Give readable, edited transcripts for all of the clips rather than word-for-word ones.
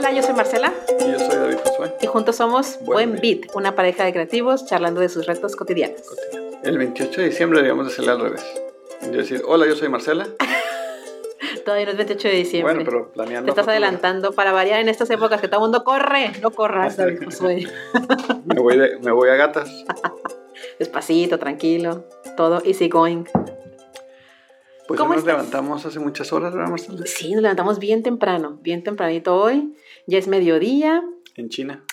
Hola, yo soy Marcela. Y yo soy David Josué. Y juntos somos Buen Beat, una pareja de creativos charlando de sus retos cotidianos. El 28 de diciembre deberíamos de hacerle al revés. Yo decir, hola, yo soy Marcela. Todavía no es 28 de diciembre. Bueno, pero planeando. Te estás adelantando para variar en estas épocas que todo el mundo corre. No corras, David Josué. Me voy a gatas. Despacito, tranquilo. Todo easy going. Pues ¿Cómo nos estás? Levantamos hace muchas horas, ¿verdad, Marcela? Sí, nos levantamos bien temprano, bien tempranito hoy. Ya es mediodía. En China.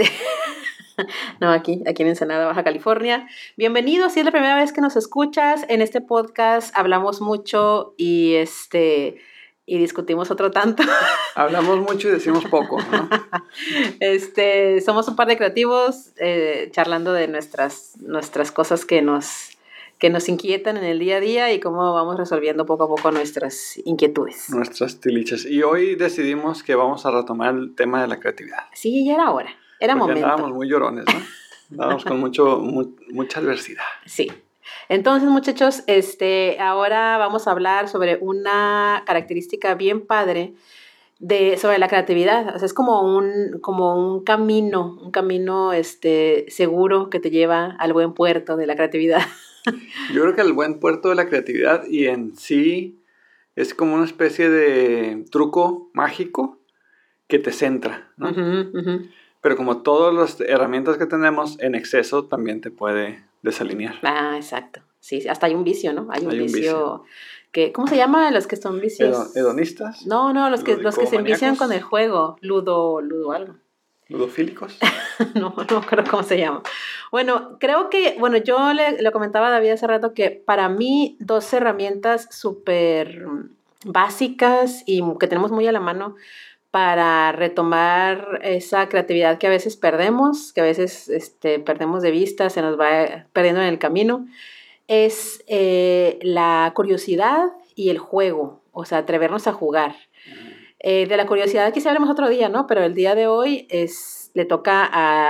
No, aquí en Ensenada, Baja California. Bienvenidos, si es la primera vez que nos escuchas. En este podcast hablamos mucho y discutimos otro tanto. Hablamos mucho y decimos poco, ¿no? Somos un par de creativos charlando de nuestras cosas que nos inquietan en el día a día y cómo vamos resolviendo poco a poco nuestras inquietudes. Nuestras tilichas. Y hoy decidimos que vamos a retomar el tema de la creatividad. Sí, ya era hora. Era porque momento. Andábamos muy llorones, ¿no? Andábamos con mucha adversidad. Sí. Entonces, muchachos, ahora vamos a hablar sobre una característica bien padre sobre la creatividad. O sea, es como un camino seguro que te lleva al buen puerto de la creatividad. Yo creo que el buen puerto de la creatividad y en sí es como una especie de truco mágico que te centra, ¿no? Uh-huh. Pero como todas las herramientas que tenemos, en exceso también te puede desalinear. Ah, exacto. Sí, hasta hay un vicio, ¿no? Hay un vicio que, ¿cómo se llama? Los que son vicios. ¿Hedonistas? No, los que se envician con el juego. Ludo algo. ¿Ludofílicos? No creo cómo se llama. Bueno, creo que, yo le comentaba a David hace rato que para mí 2 herramientas súper básicas y que tenemos muy a la mano para retomar esa creatividad que a veces perdemos, que a veces perdemos de vista, se nos va perdiendo en el camino, es la curiosidad y el juego, o sea, atrevernos a jugar. De la curiosidad quizá hablemos otro día, ¿no? Pero el día de hoy le toca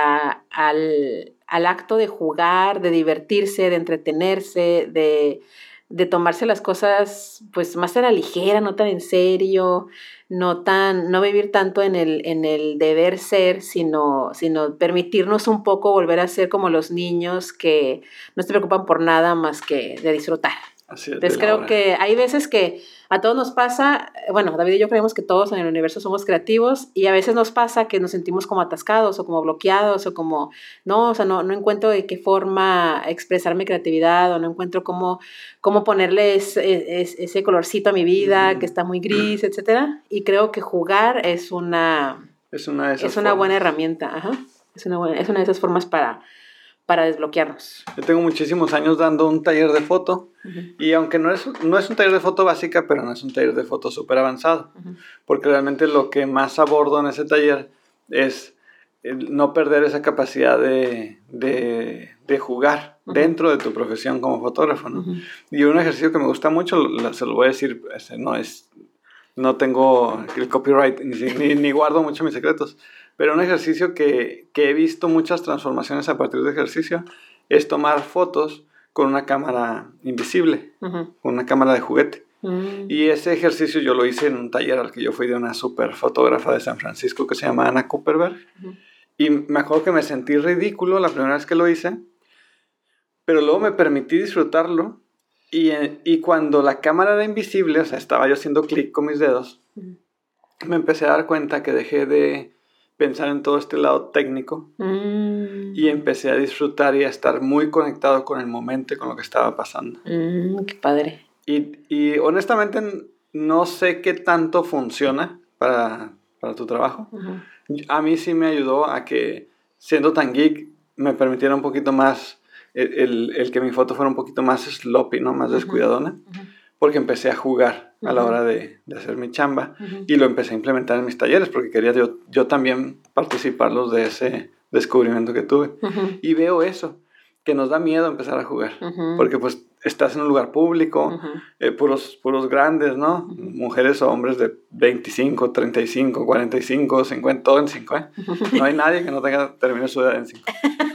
al acto de jugar, de divertirse, de entretenerse, de tomarse las cosas pues más a la ligera, no tan en serio, no vivir tanto en el deber ser, sino permitirnos un poco volver a ser como los niños que no se preocupan por nada más que de disfrutar. Así es. Entonces creo que hay veces que a todos nos pasa, David y yo creemos que todos en el universo somos creativos y a veces nos pasa que nos sentimos como atascados o como bloqueados o como, no encuentro de qué forma expresar mi creatividad o no encuentro cómo ponerle ese colorcito a mi vida que está muy gris, etcétera. Y creo que jugar es una buena herramienta. Ajá. Es una de esas formas para desbloquearnos. Yo tengo muchísimos años dando un taller de foto. Uh-huh. Y aunque no es un taller de foto básica, pero no es un taller de foto súper avanzado. Uh-huh. Porque realmente lo que más abordo en ese taller es no perder esa capacidad de jugar uh-huh. dentro de tu profesión como fotógrafo, ¿no? Uh-huh. Y un ejercicio que me gusta mucho, se lo voy a decir, no tengo el copyright ni guardo mucho mis secretos, pero un ejercicio que he visto muchas transformaciones a partir de ejercicio es tomar fotos con una cámara invisible, uh-huh. con una cámara de juguete. Uh-huh. Y ese ejercicio yo lo hice en un taller al que yo fui de una super fotógrafa de San Francisco que se llama Ana Cooperberg. Uh-huh. Y me acuerdo que me sentí ridículo la primera vez que lo hice, pero luego me permití disfrutarlo. Y cuando la cámara era invisible, o sea, estaba yo haciendo clic con mis dedos, uh-huh. me empecé a dar cuenta que dejé de pensar en todo este lado técnico y empecé a disfrutar y a estar muy conectado con el momento y con lo que estaba pasando. Qué padre. Y honestamente no sé qué tanto funciona para tu trabajo. Uh-huh. A mí sí me ayudó a que, siendo tan geek, me permitiera un poquito más el que mi foto fuera un poquito más sloppy, ¿no? Más descuidadona. Uh-huh. Porque empecé a jugar a la hora de hacer mi chamba uh-huh. y lo empecé a implementar en mis talleres porque quería yo también participarlos de ese descubrimiento que tuve. Uh-huh. Y veo eso, que nos da miedo empezar a jugar uh-huh. porque pues estás en un lugar público, uh-huh. puros grandes, ¿no? Uh-huh. Mujeres o hombres de 25, 35, 45, 50, todo en 5, ¿eh? Uh-huh. No hay nadie que no termine su edad en 5.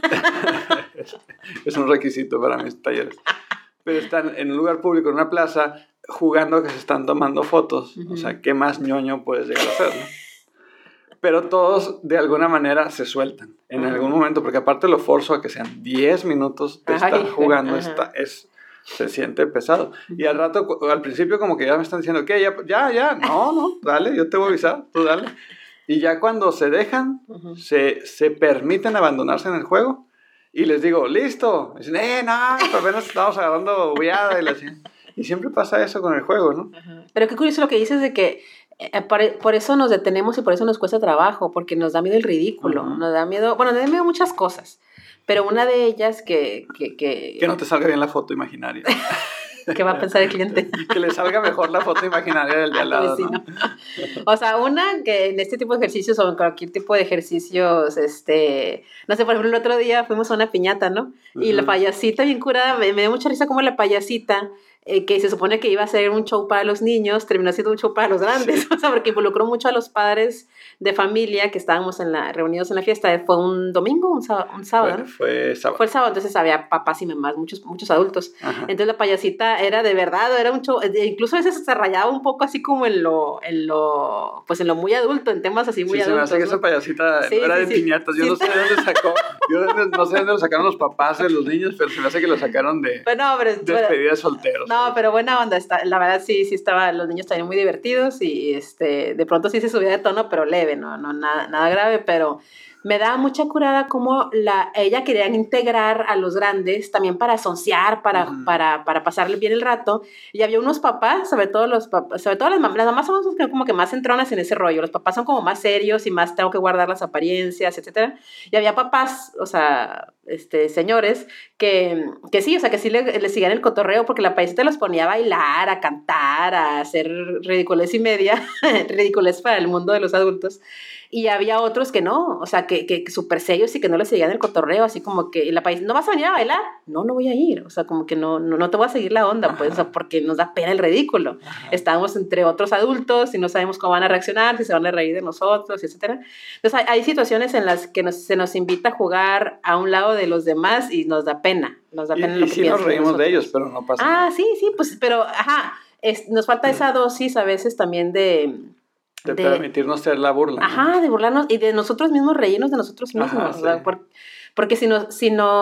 Es un requisito para mis talleres. Pero están en un lugar público, en una plaza, jugando que se están tomando fotos. Uh-huh. O sea, ¿qué más ñoño puedes llegar a hacer, no? pero todos de alguna manera se sueltan en algún momento, porque aparte lo forzo a que sean 10 minutos de estar jugando, se siente pesado. Y al rato, al principio como que ya me están diciendo, ¿qué? Ya, no, dale, yo te voy a avisar, tú dale. Y ya cuando se dejan, se permiten abandonarse en el juego, y les digo, listo. Y dicen, no, apenas estamos agarrando bullada. Y siempre pasa eso con el juego, ¿no? Pero qué curioso lo que dices de que por eso nos detenemos y por eso nos cuesta trabajo, porque nos da miedo el ridículo, nos da miedo muchas cosas, pero una de ellas que no te salga bien la foto imaginaria. ¿Qué va a pensar el cliente? Que le salga mejor la foto imaginaria del de al lado, ¿no? O sea, una que en este tipo de ejercicios o en cualquier tipo de ejercicios, no sé, por ejemplo, el otro día fuimos a una piñata, ¿no? Y la payasita bien curada, me dio mucha risa como la payasita, que se supone que iba a ser un show para los niños, terminó siendo un show para los grandes, o sea, porque involucró mucho a los padres de familia que estábamos reunidos en la fiesta. ¿Fue un domingo o un sábado? ¿No? Fue sábado. Fue el sábado, entonces había papás y mamás, muchos adultos. Entonces la payasita era de verdad, era un show, incluso a veces se rayaba un poco así como en lo muy adulto, en temas así muy adultos. Se me hace que esa payasita no era de piñatas, yo no sé de dónde sacó, no sé de dónde lo sacaron los papás de los niños, pero se me hace que lo sacaron de despedida de solteros. No, pero buena onda, la verdad sí estaba, los niños estaban muy divertidos y de pronto sí se subía de tono, pero leve, no nada grave, pero me da mucha curada como ella quería integrar a los grandes también para soncear, para pasarle bien el rato, y había unos papás, sobre todo las mamás son como que más entronas en ese rollo, los papás son como más serios y más tengo que guardar las apariencias, etcétera, y había papás, o sea, señores, que sí, o sea, que sí le seguían el cotorreo, porque la payasita los ponía a bailar, a cantar, a hacer ridiculez y media, ridiculez para el mundo de los adultos, y había otros que no, o sea, que súper serios y que no le seguían el cotorreo, así como que la país, ¿no vas a venir a bailar? No voy a ir, o sea, como que no te voy a seguir la onda, pues, o sea, porque nos da pena el ridículo. Estamos entre otros adultos y no sabemos cómo van a reaccionar, si se van a reír de nosotros, etcétera. Entonces, hay situaciones en las que se nos invita a jugar a un lado de los demás y nos da pena. Nos da pena y sí nos reímos de ellos, pero no pasa nada. Sí, pues, pero, nos falta esa dosis a veces también de permitirnos ser la burla. De burlarnos y de nosotros mismos, reírnos de nosotros mismos. Sí. Porque si nos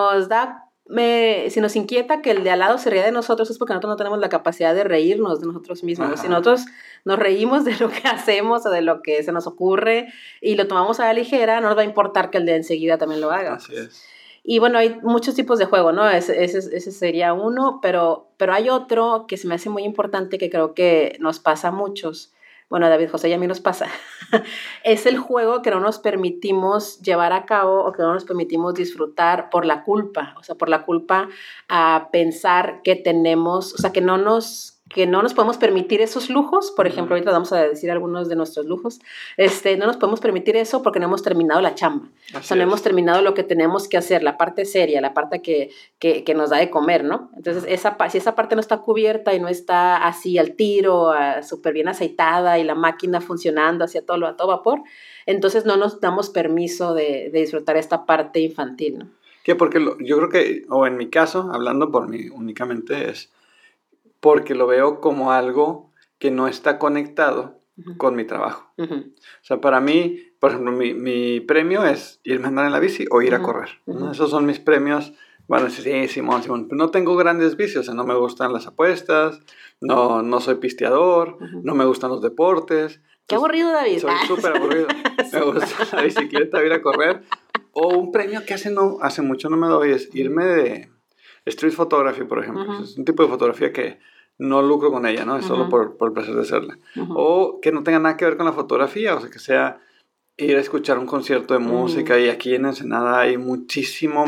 inquieta que el de al lado se ría de nosotros, es porque nosotros no tenemos la capacidad de reírnos de nosotros mismos. Si nosotros nos reímos de lo que hacemos o de lo que se nos ocurre y lo tomamos a la ligera, no nos va a importar que el de enseguida también lo haga. Así es. Y bueno, hay muchos tipos de juego, ¿no? Ese sería uno, pero hay otro que se me hace muy importante, que creo que nos pasa a muchos. Bueno, David José y a mí nos pasa. Es el juego que no nos permitimos llevar a cabo o que no nos permitimos disfrutar por la culpa. O sea, por la culpa a pensar que tenemos, o sea, que no nos podemos permitir esos lujos. Por ejemplo, ahorita vamos a decir algunos de nuestros lujos. No nos podemos permitir eso porque no hemos terminado la chamba. No hemos terminado lo que tenemos que hacer, la parte seria, la parte que nos da de comer, ¿no? Entonces, si esa parte no está cubierta y no está así al tiro, súper bien aceitada y la máquina funcionando hacia a todo vapor, entonces no nos damos permiso de disfrutar esta parte infantil, ¿no? Porque yo creo que, o en mi caso, hablando por mí únicamente, es porque lo veo como algo que no está conectado con mi trabajo. O sea, para mí, por ejemplo, mi premio es irme a andar en la bici o ir a correr. ¿No? Esos son mis premios. Bueno, sí, Simón. Pero no tengo grandes vicios. O sea, no me gustan las apuestas, no soy pisteador, no me gustan los deportes. Qué aburrido, David. Soy súper aburrido. Me gusta la bicicleta, ir a correr. O un premio que hace mucho no me doy es irme de street photography, por ejemplo. Es un tipo de fotografía que no lucro con ella, ¿no? Es solo por el placer de hacerla. O que no tenga nada que ver con la fotografía, o sea, que sea ir a escuchar un concierto de música. Y aquí en Ensenada hay muchísimo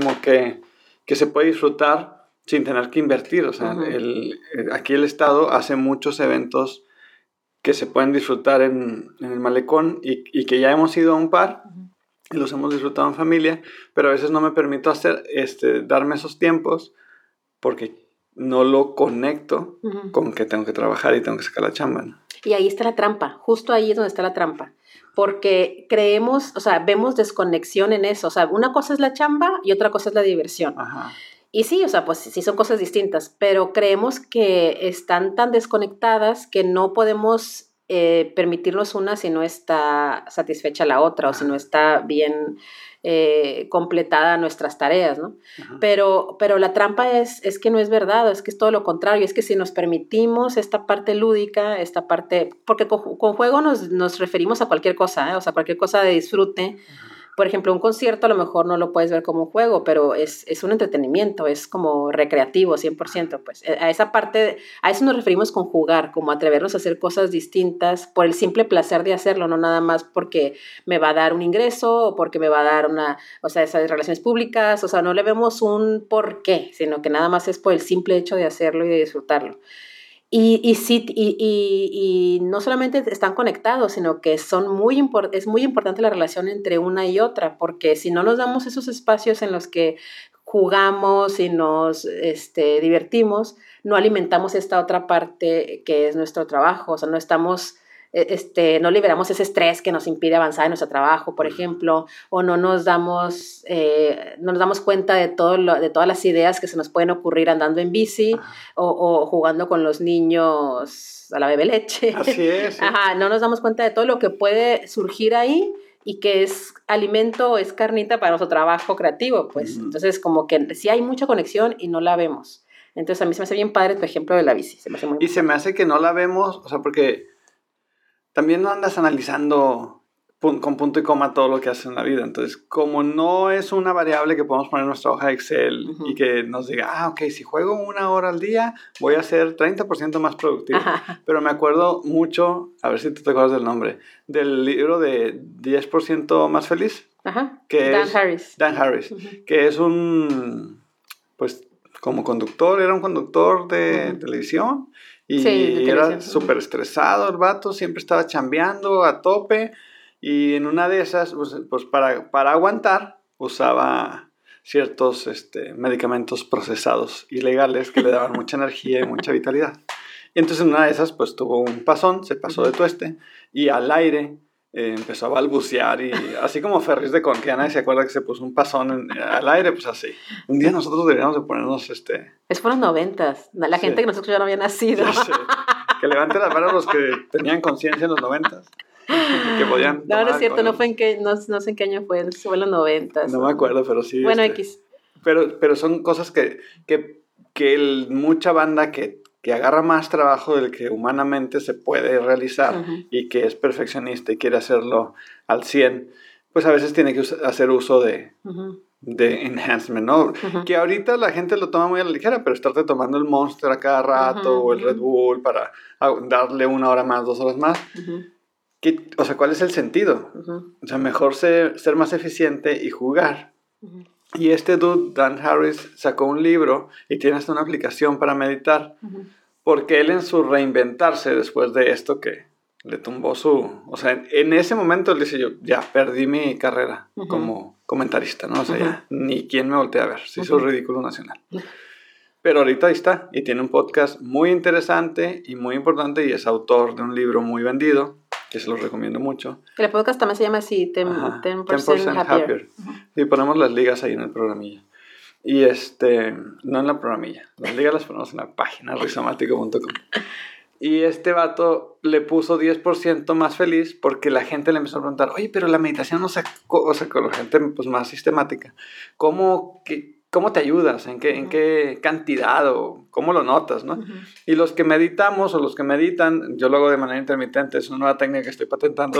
que se puede disfrutar sin tener que invertir. O sea, aquí el Estado hace muchos eventos que se pueden disfrutar en el malecón y que ya hemos ido a un par y los hemos disfrutado en familia, pero a veces no me permito darme esos tiempos porque no lo conecto con que tengo que trabajar y tengo que sacar la chamba, ¿no? Y ahí está la trampa, justo ahí es donde está la trampa, porque creemos, o sea, vemos desconexión en eso, o sea, una cosa es la chamba y otra cosa es la diversión. Y sí, o sea, pues sí son cosas distintas, pero creemos que están tan desconectadas que no podemos permitirnos una si no está satisfecha la otra o si no está bien completada nuestras tareas, ¿no? Ajá. Pero la trampa es que no es verdad, es que es todo lo contrario, es que si nos permitimos esta parte lúdica, esta parte, porque con juego nos referimos a cualquier cosa, o sea, cualquier cosa de disfrute. Por ejemplo, un concierto a lo mejor no lo puedes ver como un juego, pero es un entretenimiento, es como recreativo, 100%. Pues a esa parte, a eso nos referimos con jugar, como atrevernos a hacer cosas distintas por el simple placer de hacerlo, no nada más porque me va a dar un ingreso o porque me va a dar esas relaciones públicas, o sea, no le vemos un por qué, sino que nada más es por el simple hecho de hacerlo y de disfrutarlo. Y no solamente están conectados, sino que es muy importante la relación entre una y otra, porque si no nos damos esos espacios en los que jugamos y nos divertimos, no alimentamos esta otra parte que es nuestro trabajo, o sea, no liberamos ese estrés que nos impide avanzar en nuestro trabajo, por ejemplo, o no nos damos cuenta de todas las ideas que se nos pueden ocurrir andando en bici o jugando con los niños a la bebe leche. Así es. Ajá, no nos damos cuenta de todo lo que puede surgir ahí y que es alimento o es carnita para nuestro trabajo creativo, pues. Entonces, como que sí hay mucha conexión y no la vemos. Entonces, a mí se me hace bien padre tu ejemplo de la bici. Se me hace muy y se me hace que no la vemos, o sea, porque también no andas analizando con punto y coma todo lo que haces en la vida. Entonces, como no es una variable que podemos poner en nuestra hoja de Excel y que nos diga, ok, si juego 1 hora al día, voy a ser 30% más productivo. Ajá. Pero me acuerdo mucho, a ver si tú te acuerdas del nombre, del libro de 10% más feliz. Ajá. Dan Harris, que es pues, como conductor, era un conductor de televisión. Y sí, era súper estresado el vato, siempre estaba chambeando a tope. Y en una de esas, pues para aguantar, usaba ciertos medicamentos procesados ilegales que le daban mucha energía y mucha vitalidad. Y entonces en una de esas, pues tuvo un pasón, se pasó de tueste y al aire empezó a balbucear. Y así como Ferris de Con, que ya nadie se acuerda que se puso un pasón al aire, pues así. Un día nosotros deberíamos de ponernos Es por los 90s. La gente que nosotros ya no había nacido. Ya sé. Que levanten las manos los que tenían conciencia en los 90s. Que podían no es cierto, no sé en qué año fue, no sé si fue en los 90s. No me acuerdo, pero sí. Bueno, X. Pero son cosas que mucha banda que agarra más trabajo del que humanamente se puede realizar y que es perfeccionista y quiere hacerlo al 100, pues a veces tiene que hacer uso de enhancement, ¿no? Que ahorita la gente lo toma muy a la ligera, pero estarte tomando el Monster a cada rato o el Red Bull para darle 1 hora más, 2 horas más. O sea, ¿cuál es el sentido? O sea, mejor ser más eficiente y jugar. Y dude, Dan Harris, sacó un libro y tiene hasta una aplicación para meditar. Porque él en su reinventarse después de esto que le tumbó o sea, en ese momento él dice, yo ya perdí mi carrera como comentarista, ¿no? O sea, ya ni quién me voltea a ver. Se hizo ridículo nacional. Pero ahorita ahí está. Y tiene un podcast muy interesante y muy importante y es autor de un libro muy vendido, que se los recomiendo mucho. El podcast también se llama así, 10% Happier. Y ponemos las ligas ahí en el programilla. Y no en la programilla, las ligas las ponemos en la página rizomático.com. Y vato le puso 10% más feliz porque la gente le empezó a preguntar, oye, pero la meditación no sacó, o sea, con la gente pues, más sistemática, ¿cómo te ayudas? ¿En qué cantidad? ¿O cómo lo notas? ¿No? Y los que meditamos o los que meditan, yo lo hago de manera intermitente, es una nueva técnica que estoy patentando.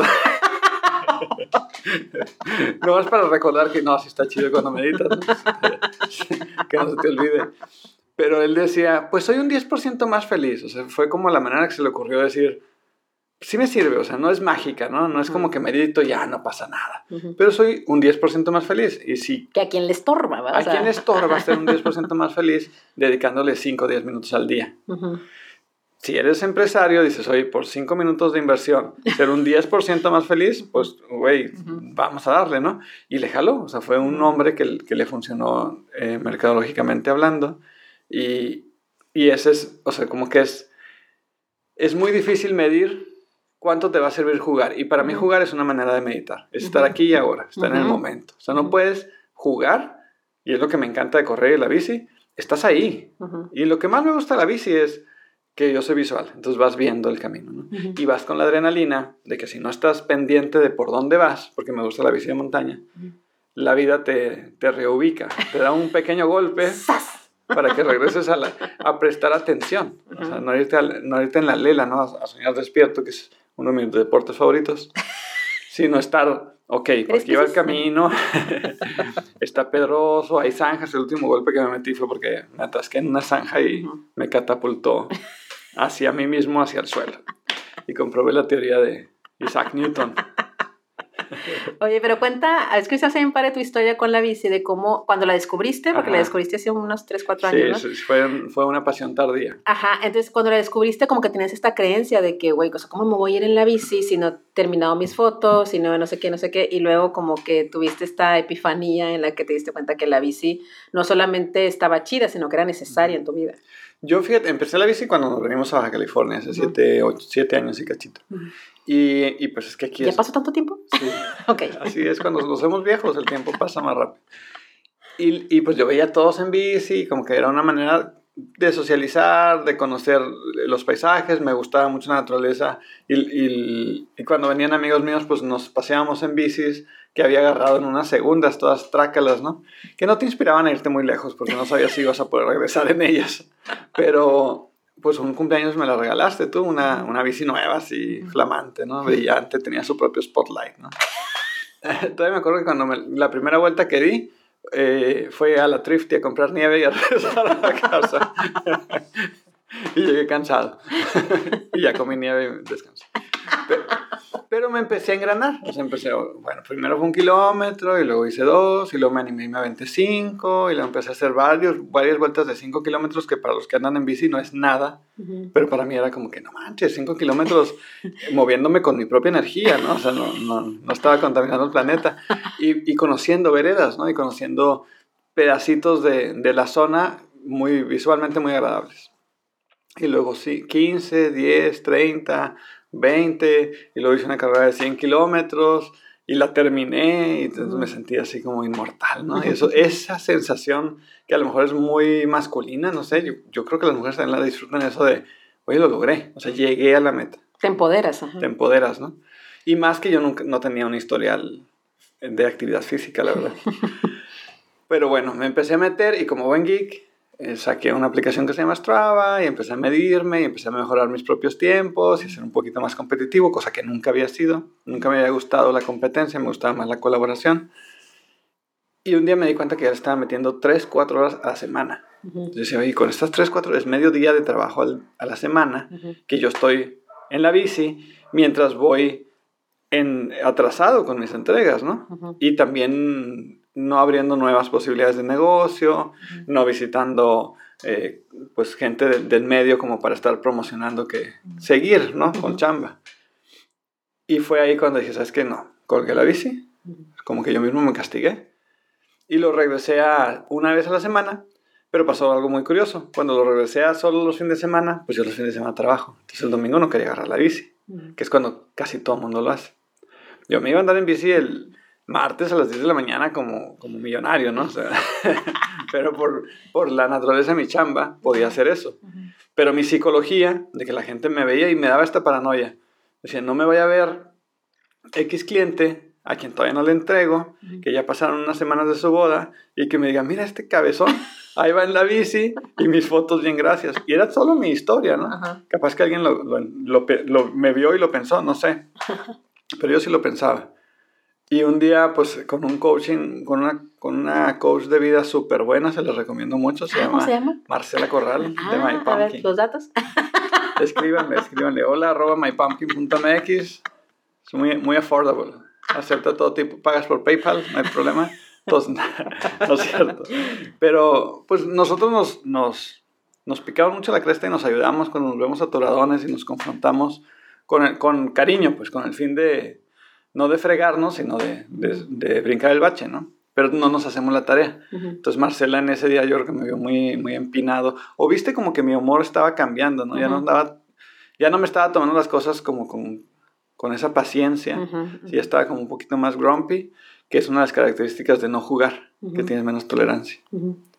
No es para recordar que no, sí está chido cuando meditas, ¿no? Que no se te olvide. Pero él decía, pues soy un 10% más feliz. O sea, fue como la manera que se le ocurrió decir, sí me sirve, o sea, no es mágica, ¿no? No es como que medito y ya no pasa nada. Pero soy un 10% más feliz. Y sí, que a quien le estorba, ¿verdad? A quien le estorba ser un 10% más feliz dedicándole 5 o 10 minutos al día. Si eres empresario, dices, oye, por 5 minutos de inversión, ser un 10% más feliz, pues, güey, vamos a darle, ¿no? Y le jaló. O sea, fue un hombre que le funcionó mercadológicamente hablando. Y ese es, o sea, como que es muy difícil medir cuánto te va a servir jugar. Y para mí jugar es una manera de meditar. Es estar aquí y ahora, estar en el momento. O sea, no puedes jugar, y es lo que me encanta de correr y la bici, estás ahí. Y lo que más me gusta de la bici es que yo soy visual, entonces vas viendo el camino, ¿no? Y vas con la adrenalina de que si no estás pendiente de por dónde vas, porque me gusta la bici de montaña, la vida te reubica, te da un pequeño golpe para que regreses a prestar atención. O sea, no irte en la lela, ¿no? A soñar despierto, que es uno de mis deportes favoritos, sino estar, ok, por aquí va el camino, está pedroso, hay zanjas. El último golpe que me metí fue porque me atasqué en una zanja y me catapultó hacia mí mismo, hacia el suelo. Y comprobé la teoría de Isaac Newton. Oye, pero cuenta, es que estás bien padre tu historia con la bici, de cómo, cuando la descubriste, porque la descubriste hace unos 3, 4 años, ¿no? Sí, fue una pasión tardía. Ajá, entonces cuando la descubriste como que tenías esta creencia de que, güey, o sea, ¿cómo me voy a ir en la bici si no he terminado mis fotos, si no sé qué, y luego como que tuviste esta epifanía en la que te diste cuenta que la bici no solamente estaba chida, sino que era necesaria en tu vida? Yo, fíjate, empecé la bici cuando nos venimos a Baja California, hace 7 años y cachito. Y pues es que aquí ¿Ya pasó tanto tiempo? Sí. Ok. Así es, cuando nos hacemos viejos el tiempo pasa más rápido. Y pues yo veía a todos en bici, como que era una manera de socializar, de conocer los paisajes, me gustaba mucho la naturaleza. Y cuando venían amigos míos, pues nos paseábamos en bicis que había agarrado en unas segundas, todas trácalas, ¿no? Que no te inspiraban a irte muy lejos, porque no sabías si ibas a poder regresar en ellas. Pero pues un cumpleaños me la regalaste tú, una bici nueva, así, flamante, ¿no? Brillante, tenía su propio spotlight, ¿no? Todavía me acuerdo que cuando la primera vuelta que di, fue a la Thrifty a comprar nieve y a regresar a la casa. Y llegué cansado. Y ya comí nieve y descansé. Pero me empecé a engranar. O sea, bueno, primero fue 1 kilómetro, y luego hice 2, y luego me animé y me aventé 5, y luego empecé a hacer varias vueltas de 5 kilómetros, que para los que andan en bici no es nada, pero para mí era como que, no manches, 5 kilómetros moviéndome con mi propia energía, ¿no? O sea, no estaba contaminando el planeta, y conociendo veredas, ¿no? Y conociendo pedacitos de la zona visualmente muy agradables. Y luego sí, 15, 10, 30... 20, y luego hice una carrera de 100 kilómetros y la terminé, y entonces me sentí así como inmortal, ¿no? Y esa sensación que a lo mejor es muy masculina, no sé, yo creo que las mujeres también la disfrutan, eso de, oye, lo logré, o sea, llegué a la meta. Te empoderas. Ajá. Te empoderas, ¿no? Y más que yo no tenía un historial de actividad física, la verdad. Pero bueno, me empecé a meter, y como buen geek, saqué una aplicación que se llama Strava, y empecé a medirme y empecé a mejorar mis propios tiempos y a ser un poquito más competitivo, cosa que nunca había sido. Nunca me había gustado la competencia, me gustaba más la colaboración. Y un día me di cuenta que ya le estaba metiendo 3, 4 horas a la semana. Entonces decía, oye, con estas 3, 4 horas, es medio día de trabajo a la semana, que yo estoy en la bici mientras voy atrasado con mis entregas, ¿no? Y también no abriendo nuevas posibilidades de negocio, no visitando pues gente del medio como para estar promocionando seguir, ¿no? Con chamba. Y fue ahí cuando dije, ¿sabes qué? No, colgué la bici, como que yo mismo me castigué, y lo regresé a 1 vez a la semana. Pero pasó algo muy curioso. Cuando lo regresé a solo los fines de semana, pues yo los fines de semana trabajo. Entonces el domingo no quería agarrar la bici, que es cuando casi todo el mundo lo hace. Yo me iba a andar en bici el martes a las 10 de la mañana como millonario, ¿no? O sea, pero por la naturaleza de mi chamba podía hacer eso. Pero mi psicología, de que la gente me veía y me daba esta paranoia. Decía, no me vaya a ver X cliente a quien todavía no le entrego, que ya pasaron unas semanas de su boda, y que me diga, mira este cabezón, ahí va en la bici, y mis fotos bien gracias. Y era solo mi historia, ¿no? Capaz que alguien me vio y lo pensó, no sé. Pero yo sí lo pensaba. Y un día, pues, con un coaching, con una coach de vida súper buena, se les recomiendo mucho. ¿Cómo se llama? Marcela Corral, de My Pumpkin. A ver, los datos. Escríbanle. hola@mypumpkin.mx. Es muy, muy affordable. Acepta todo tipo. Pagas por PayPal, no hay problema. Entonces, no es cierto. Pero, pues, nosotros nos picamos mucho la cresta y nos ayudamos cuando nos vemos atoradones y nos confrontamos con cariño, pues, con el fin de, no de fregarnos, sino de brincar el bache, ¿no? Pero no nos hacemos la tarea. Entonces Marcela en ese día yo creo que me vio muy, muy empinado. O viste como que mi humor estaba cambiando, ¿no? Ya no me estaba tomando las cosas como con esa paciencia. Sí, ya estaba como un poquito más grumpy, que es una de las características de no jugar, que tienes menos tolerancia.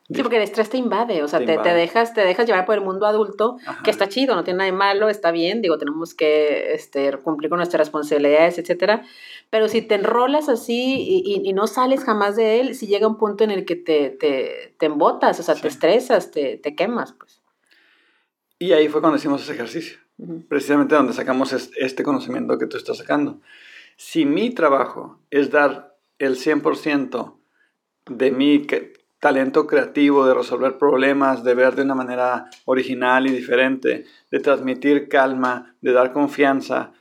Sí, porque el estrés te invade, o sea, te dejas llevar por el mundo adulto, Ajá. que está chido, no tiene nada de malo, está bien, digo, tenemos que cumplir con nuestras responsabilidades, etcétera, pero si te enrolas así y no sales jamás de él, si llega un punto en el que te embotas, o sea, Sí. te estresas, te quemas, pues. Y ahí fue cuando hicimos ese ejercicio, Uh-huh. precisamente donde sacamos este conocimiento que tú estás sacando. Si mi trabajo es dar el 100% de mi talento creativo, de resolver problemas, de ver de una manera original y diferente, de transmitir calma, de dar confianza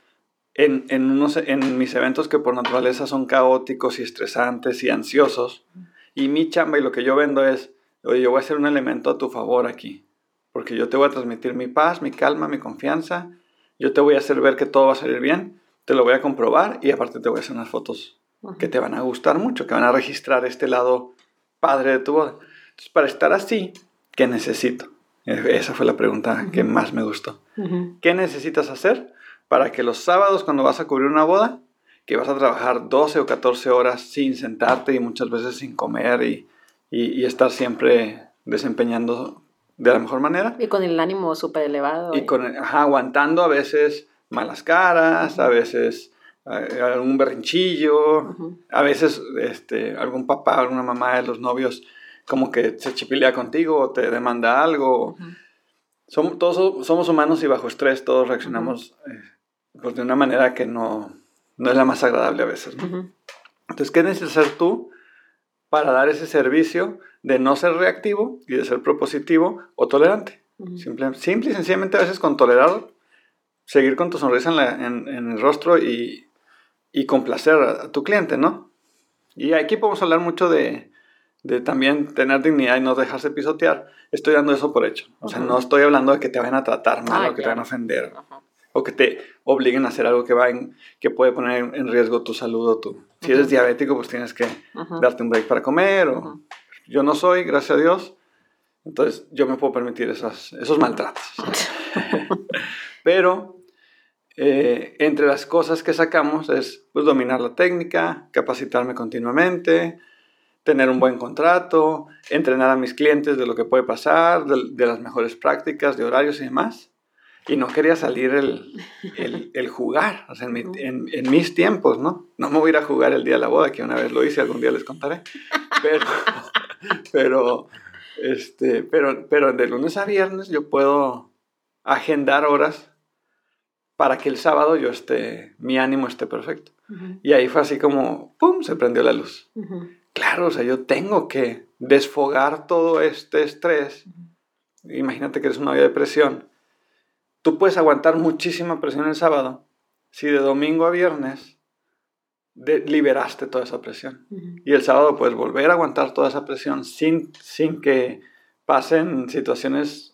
en mis eventos que por naturaleza son caóticos y estresantes y ansiosos, y mi chamba y lo que yo vendo es, oye, yo voy a ser un elemento a tu favor aquí, porque yo te voy a transmitir mi paz, mi calma, mi confianza, yo te voy a hacer ver que todo va a salir bien, te lo voy a comprobar y aparte te voy a hacer unas fotos que te van a gustar mucho, que van a registrar este lado padre de tu boda. Entonces, para estar así, ¿qué necesito? Esa fue la pregunta que más me gustó. ¿Qué necesitas hacer para que los sábados, cuando vas a cubrir una boda, que vas a trabajar 12 o 14 horas sin sentarte y muchas veces sin comer y estar siempre desempeñando de la mejor manera? Y con el ánimo súper elevado. Y aguantando a veces malas caras, a veces algún berrinchillo, a veces algún papá, alguna mamá de los novios como que se chipilea contigo o te demanda algo. Todos somos humanos y bajo estrés todos reaccionamos pues de una manera que no es la más agradable a veces, ¿no? Entonces, ¿qué necesitas hacer tú para dar ese servicio de no ser reactivo y de ser propositivo o tolerante? Simple y sencillamente a veces con tolerar, seguir con tu sonrisa en el rostro y complacer a tu cliente, ¿no? Y aquí podemos hablar mucho de también tener dignidad y no dejarse pisotear. Estoy dando eso por hecho. O sea, no estoy hablando de que te vayan a tratar mal o que te vayan a ofender. O que te obliguen a hacer algo que puede poner en riesgo tu salud o si eres diabético, pues tienes que darte un break para comer. Yo no soy, gracias a Dios. Entonces, yo me puedo permitir esos maltratos. Pero, entre las cosas que sacamos es pues, dominar la técnica, capacitarme continuamente, tener un buen contrato, entrenar a mis clientes de lo que puede pasar, de las mejores prácticas, de horarios y demás. Y no quería salir el jugar, o sea, en mis tiempos, ¿no? No me voy a ir a jugar el día de la boda, que una vez lo hice, algún día les contaré. Pero de lunes a viernes yo puedo agendar horas para que el sábado mi ánimo esté perfecto. Y ahí fue así como, ¡pum!, se prendió la luz. Claro, o sea, yo tengo que desfogar todo este estrés. Imagínate que eres una olla de presión. Tú puedes aguantar muchísima presión el sábado si de domingo a viernes liberaste toda esa presión. Y el sábado puedes volver a aguantar toda esa presión sin que pasen situaciones,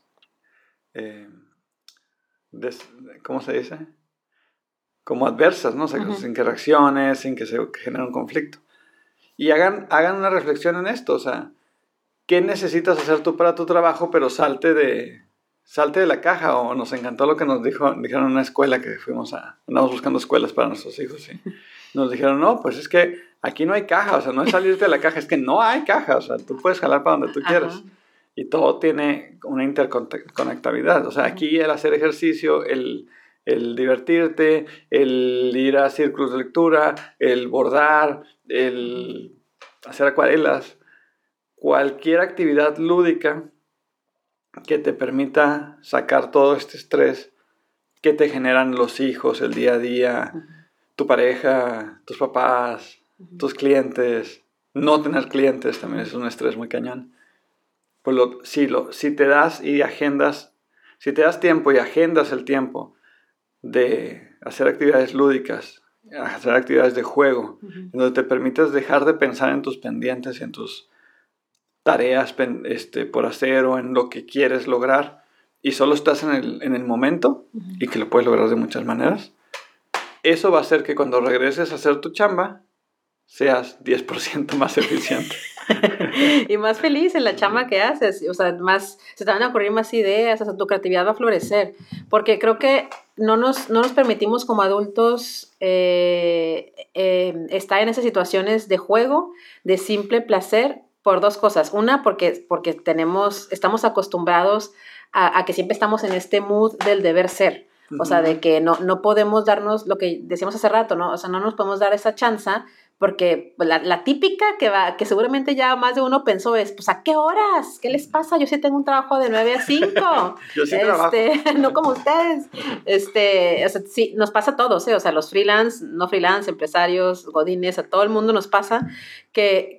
¿cómo se dice? Como adversas, ¿no? O sea, sin que reacciones, sin que se genere un conflicto. Y hagan una reflexión en esto, o sea, ¿qué necesitas hacer tú para tu trabajo? Pero salte de la caja. O nos encantó lo que nos dijeron en una escuela que andamos buscando escuelas para nuestros hijos, ¿sí? Nos dijeron, no, pues es que aquí no hay caja, o sea, no es salirte de la caja, es que no hay caja, o sea, tú puedes jalar para donde tú quieras. Y todo tiene una interconectividad, o sea, aquí el hacer ejercicio, el divertirte, el ir a círculos de lectura, el bordar, el hacer acuarelas, cualquier actividad lúdica que te permita sacar todo este estrés que te generan los hijos, el día a día, tu pareja, tus papás, tus clientes. No tener clientes también es un estrés muy cañón. Pues si te das tiempo y agendas el tiempo de hacer actividades lúdicas, hacer actividades de juego, en donde te permitas dejar de pensar en tus pendientes y en tus tareas por hacer o en lo que quieres lograr y solo estás en el momento y que lo puedes lograr de muchas maneras, eso va a hacer que cuando regreses a hacer tu chamba seas 10% más eficiente. Y más feliz en la chamba que haces, o sea, se te van a ocurrir más ideas, o sea, tu creatividad va a florecer, porque creo que no nos permitimos como adultos estar en esas situaciones de juego, de simple placer, por dos cosas. Una, porque estamos acostumbrados a que siempre estamos en este mood del deber ser. O sea, de que no podemos darnos lo que decíamos hace rato, ¿no? O sea, no nos podemos dar esa chance porque la típica que seguramente ya más de uno pensó es, pues, ¿a qué horas? ¿Qué les pasa? Yo sí tengo un trabajo de 9 a 5. Yo sí trabajo. No como ustedes. O sea, sí, nos pasa a todos, ¿eh? O sea, los freelance, no freelance, empresarios, godines, a todo el mundo nos pasa que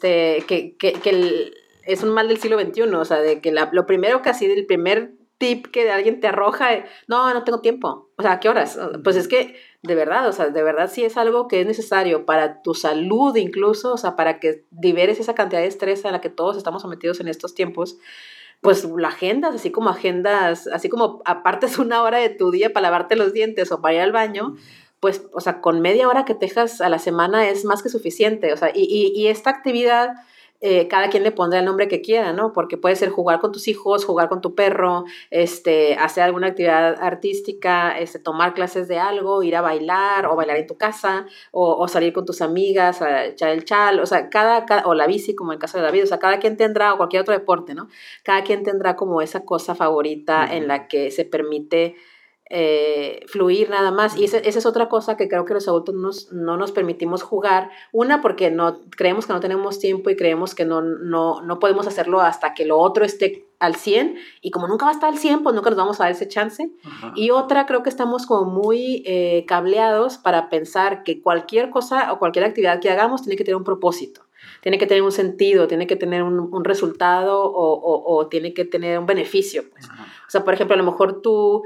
es un mal del siglo XXI, o sea, de que lo primero casi del primer tip que alguien te arroja, no tengo tiempo, o sea, ¿a qué horas? Pues es que, de verdad sí es algo que es necesario para tu salud incluso, o sea, para que liberes esa cantidad de estrés a la que todos estamos sometidos en estos tiempos, pues la agendas, así como apartes una hora de tu día para lavarte los dientes o para ir al baño, pues, o sea, con media hora que te dejas a la semana es más que suficiente, o sea, y esta actividad, cada quien le pondrá el nombre que quiera, ¿no? Porque puede ser jugar con tus hijos, jugar con tu perro, hacer alguna actividad artística, tomar clases de algo, ir a bailar o bailar en tu casa o salir con tus amigas a echar el chal, o sea, o la bici, como en el caso de David, o sea, cada quien tendrá, o cualquier otro deporte, ¿no? Cada quien tendrá como esa cosa favorita en la que se permite fluir nada más, y esa es otra cosa que creo que los adultos no nos permitimos jugar, una porque creemos que no tenemos tiempo y creemos que no podemos hacerlo hasta que lo otro esté al 100, y como nunca va a estar al 100, pues nunca nos vamos a dar ese chance. Y otra, creo que estamos como muy cableados para pensar que cualquier cosa o cualquier actividad que hagamos tiene que tener un propósito, tiene que tener un sentido, tiene que tener un resultado o tiene que tener un beneficio, pues. O sea, por ejemplo, a lo mejor tú,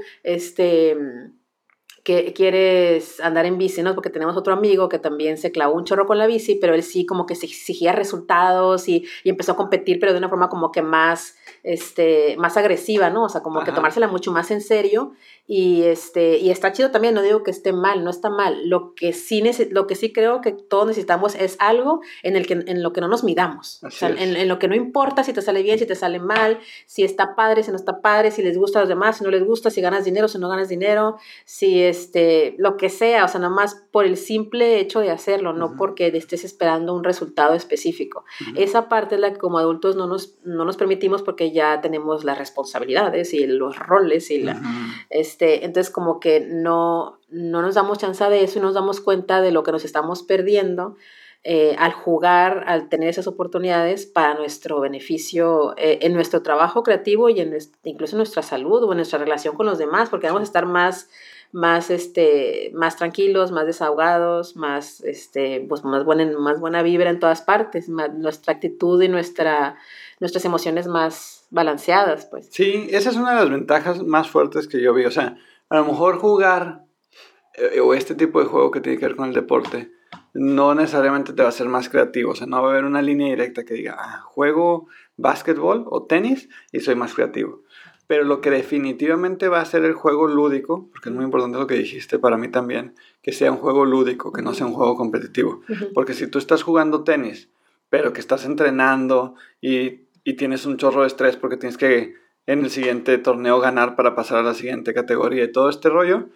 que quieres andar en bici, ¿no? Porque tenemos otro amigo que también se clavó un chorro con la bici, pero él sí como que se exigía resultados y empezó a competir, pero de una forma como que más agresiva, ¿no? O sea, como que tomársela mucho más en serio, y está chido también, no digo que esté mal, no está mal. Lo que sí creo que todos necesitamos es algo en lo que no nos midamos. O sea, en lo que no importa si te sale bien, si te sale mal, si está padre, si no está padre, si les gusta a los demás, si no les gusta, si ganas dinero, si no ganas dinero, si lo que sea, o sea, nomás por el simple hecho de hacerlo, no porque estés esperando un resultado específico. Esa parte es la que como adultos no nos permitimos, porque ya tenemos las responsabilidades y los roles y entonces como que no nos damos chance de eso y nos damos cuenta de lo que nos estamos perdiendo al jugar, al tener esas oportunidades para nuestro beneficio en nuestro trabajo creativo y incluso en nuestra salud o en nuestra relación con los demás, porque vamos a estar más tranquilos, más desahogados, pues más buena vibra en todas partes, nuestra actitud y nuestras emociones más balanceadas, pues. Sí, esa es una de las ventajas más fuertes que yo vi. O sea, a lo mejor jugar o este tipo de juego que tiene que ver con el deporte no necesariamente te va a hacer más creativo. O sea, no va a haber una línea directa que diga, juego básquetbol o tenis y soy más creativo. Pero lo que definitivamente va a ser el juego lúdico, porque es muy importante lo que dijiste para mí también, que sea un juego lúdico, que no sea un juego competitivo. Porque si tú estás jugando tenis, pero que estás entrenando y tienes un chorro de estrés porque tienes que en el siguiente torneo ganar para pasar a la siguiente categoría y todo este rollo,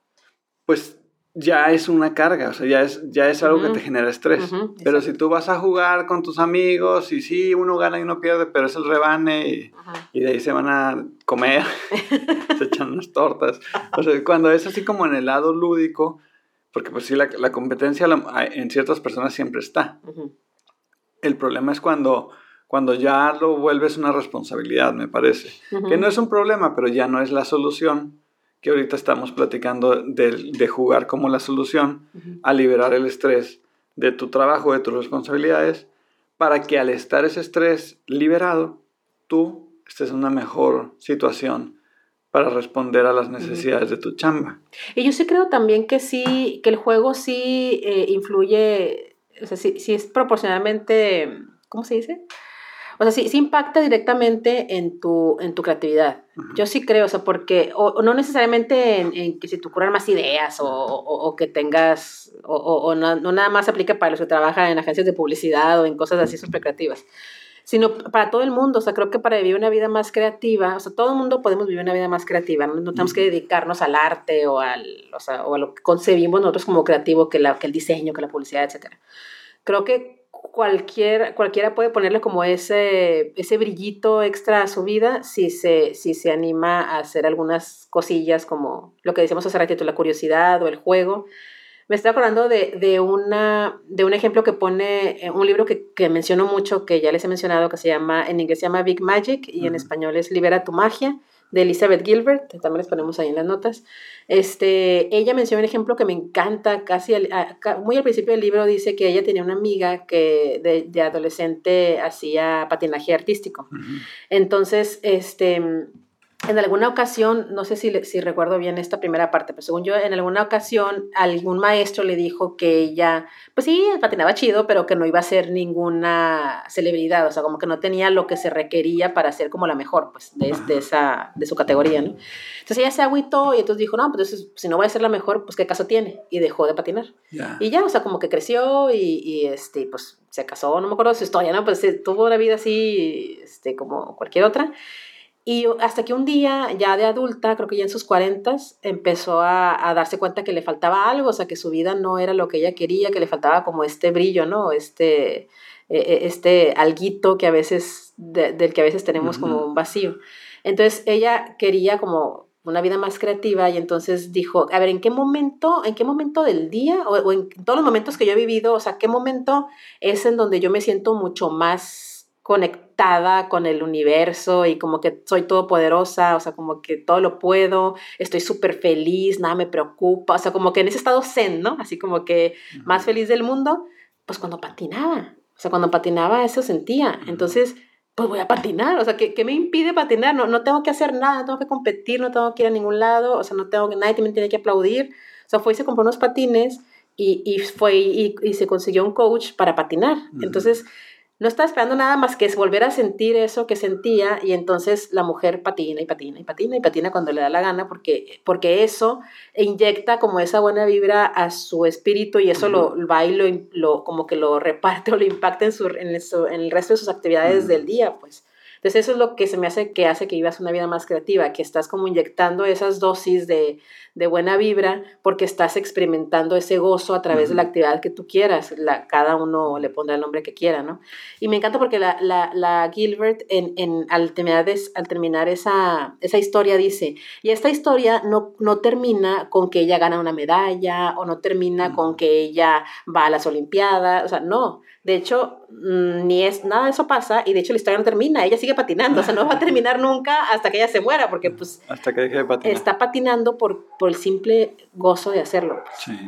pues ya es una carga, o sea, ya es algo que te genera estrés. Pero si tú vas a jugar con tus amigos y sí, uno gana y uno pierde, pero es el rebane y de ahí se van a comer, se echan unas tortas. O sea, cuando es así como en el lado lúdico, porque pues sí, la competencia en ciertas personas siempre está. El problema es cuando ya lo vuelves una responsabilidad, me parece. Que no es un problema, pero ya no es la solución, que ahorita estamos platicando de jugar como la solución a liberar el estrés de tu trabajo, de tus responsabilidades, para que al estar ese estrés liberado, tú estés en una mejor situación para responder a las necesidades de tu chamba. Y yo sí creo también que el juego sí influye, o sea, sí es proporcionalmente, ¿cómo se dice? O sea, sí impacta directamente en tu creatividad. Yo sí creo, o sea, porque o no necesariamente en que se te ocurran más ideas o que tengas, o no nada más aplica para los que trabajan en agencias de publicidad o en cosas así súper creativas, sino para todo el mundo. O sea, creo que para vivir una vida más creativa, o sea, todo el mundo podemos vivir una vida más creativa, no tenemos que dedicarnos al arte o a lo que concebimos nosotros como creativo, que el diseño, que la publicidad, etc. Creo que cualquiera puede ponerle como ese brillito extra a su vida si se anima a hacer algunas cosillas como lo que decíamos hace ratito, la curiosidad o el juego. Me estoy acordando de un ejemplo que pone un libro que menciono mucho, que ya les he mencionado, que en inglés se llama Big Magic y en español es Libera tu Magia, de Elizabeth Gilbert, también les ponemos ahí en las notas. Ella menciona un ejemplo que me encanta, muy al principio del libro dice que ella tenía una amiga que de adolescente hacía patinaje artístico. Entonces, en alguna ocasión, no sé si recuerdo bien esta primera parte, pero según yo, en alguna ocasión algún maestro le dijo que ella, pues sí, patinaba chido, pero que no iba a ser ninguna celebridad, o sea, como que no tenía lo que se requería para ser como la mejor, pues, de su categoría, ¿no? Entonces ella se agüitó y entonces dijo, no, pues entonces, si no voy a ser la mejor, pues ¿qué caso tiene? Y dejó de patinar. Yeah. Y ya, o sea, como que creció y pues se casó, no me acuerdo de su historia, ¿no? Pues tuvo una vida así, como cualquier otra. Y hasta que un día, ya de adulta, creo que ya en sus 40s, empezó a darse cuenta que le faltaba algo, o sea, que su vida no era lo que ella quería, que le faltaba como este brillo, ¿no? Este alguito que a veces, del que a veces tenemos como un vacío. Entonces, ella quería como una vida más creativa y entonces dijo, a ver, ¿en qué momento del día, o en todos los momentos que yo he vivido, o sea, qué momento es en donde yo me siento mucho más conectada con el universo y como que soy todopoderosa, o sea, como que todo lo puedo, estoy súper feliz, nada me preocupa, o sea, como que en ese estado zen, ¿no? Así como que más feliz del mundo, pues cuando patinaba, o sea, cuando patinaba eso sentía, entonces, pues voy a patinar, o sea, ¿qué me impide patinar? No tengo que hacer nada, no tengo que competir, no tengo que ir a ningún lado, o sea, nadie me tiene que aplaudir, o sea, fue y se compró unos patines y fue y se consiguió un coach para patinar, entonces no estaba esperando nada más que es volver a sentir eso que sentía y entonces la mujer patina y patina y patina y patina cuando le da la gana porque eso inyecta como esa buena vibra a su espíritu y eso lo va y como que lo reparte o lo impacta en el resto de sus actividades del día, pues. Entonces eso es lo que se me hace que vivas una vida más creativa, que estás como inyectando esas dosis de buena vibra porque estás experimentando ese gozo a través de la actividad que tú quieras. Cada uno le pondrá el nombre que quiera, ¿no? Y me encanta porque la Gilbert al terminar esa historia dice, y esta historia no termina con que ella gana una medalla o no termina con que ella va a las Olimpiadas, o sea, no. De hecho, nada de eso pasa y de hecho la historia no termina, ella sigue patinando, o sea, no va a terminar nunca hasta que ella se muera, porque pues hasta que deje de patinar. Está patinando por el simple gozo de hacerlo.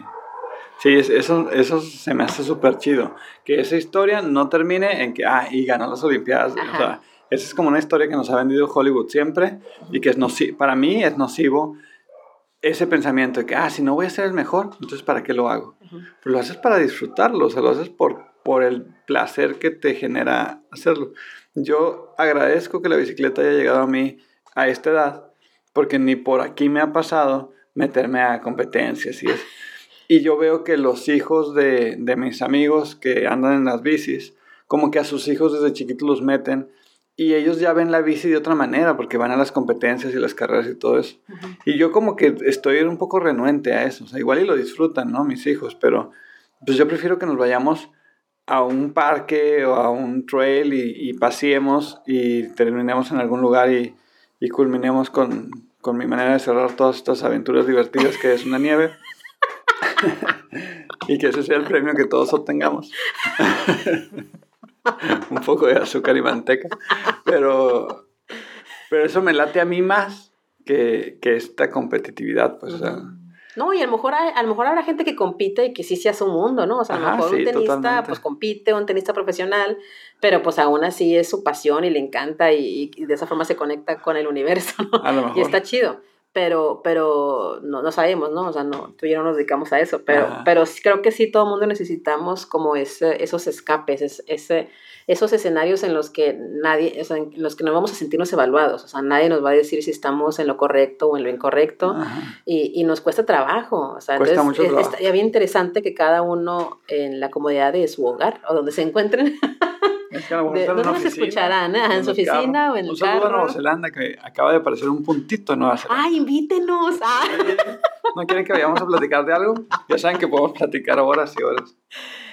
Sí, eso se me hace súper chido, que esa historia no termine en que, y ganó las Olimpiadas, o sea, esa es como una historia que nos ha vendido Hollywood siempre y que para mí es nocivo ese pensamiento de que, si no voy a ser el mejor, entonces ¿para qué lo hago? Pues lo haces para disfrutarlo, o sea, lo haces por el placer que te genera hacerlo. Yo agradezco que la bicicleta haya llegado a mí a esta edad, porque ni por aquí me ha pasado meterme a competencias y yo veo que los hijos de mis amigos que andan en las bicis, como que a sus hijos desde chiquitos los meten y ellos ya ven la bici de otra manera porque van a las competencias y las carreras y todo eso. Y yo como que estoy un poco renuente a eso, o sea, igual y lo disfrutan, ¿no? Mis hijos, pero pues yo prefiero que nos vayamos a un parque o a un trail y paseemos y terminemos en algún lugar y culminemos con mi manera de cerrar todas estas aventuras divertidas que es una nieve. Y que ese sea el premio que todos obtengamos. Un poco de azúcar y manteca. Pero eso me late a mí más que esta competitividad, pues, o sea. No, y a lo mejor habrá gente que compite y que sí sea su mundo, ¿no? O sea, a lo mejor un tenista totalmente. pues compite, un tenista profesional, pero pues aún así es su pasión y le encanta y de esa forma se conecta con el universo, ¿no? A lo mejor. Y está chido. Pero no sabemos, ¿no? O sea, tú y yo no nos dedicamos a eso, pero creo que sí todo el mundo necesitamos como esos escapes, esos escenarios en los que en los que no vamos a sentirnos evaluados, o sea, nadie nos va a decir si estamos en lo correcto o en lo incorrecto y nos cuesta trabajo, o sea, cuesta mucho trabajo. Estaría bien interesante que cada uno en la comodidad de su hogar o donde se encuentren. Es que a lo mejor ¿Dónde se escucharán? ¿En su oficina o en el carro? Un saludo a Nueva Zelanda, que acaba de aparecer un puntito en Nueva Zelanda. Invítenos! ¿No quieren que vayamos a platicar de algo? Ya saben que podemos platicar horas y horas.